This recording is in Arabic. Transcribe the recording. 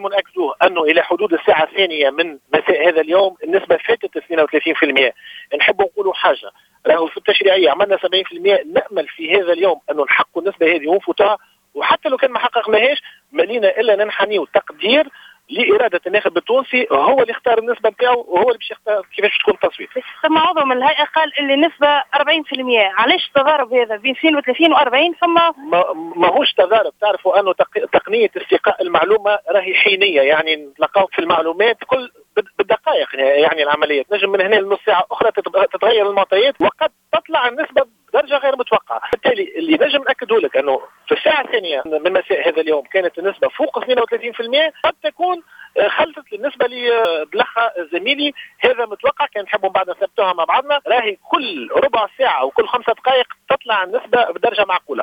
نجم نأكدوه أنه إلى حدود الساعة الثانية من مساء هذا اليوم النسبة فاتت 32%. نحب نقولوا حاجة، راهو في التشريعية عملنا 70%، نأمل في هذا اليوم أنه نحققوا النسبة هذه ونفوتها، وحتى لو كان ما حققناهاش مالينا إلا ننحنيوا تقدير لإرادة الناخب التونسي، هو اللي اختار النسبة نتاعو وهو اللي باش يختار كيفاش تكون التصويت. ثم عضو من الهيئة قال اللي النسبة 40%، علاش التضارب هذا بين 32 و40؟ ثم ماهوش تضارب، تعرفوا أنه تقنية استقاء المعلومة راهي حينية، يعني نتلقاو في المعلومات كل بالدقائق، يعني العملية نجم من هنا لنص ساعة أخرى تتغير المعطيات وقد تطلع النسبة بدرجة غير متوقعة. بالتالي اللي نجم نأكده لك أنه في الساعة الثانية من مساء هذا اليوم كانت النسبة فوق 32%، قد تكون خلصت النسبة لبلخة زميلي، هذا متوقع. كان نحبوا بعد نثبتوها مع بعضنا، راهي كل ربع ساعة وكل 5 دقائق تطلع النسبة بدرجة معقولة.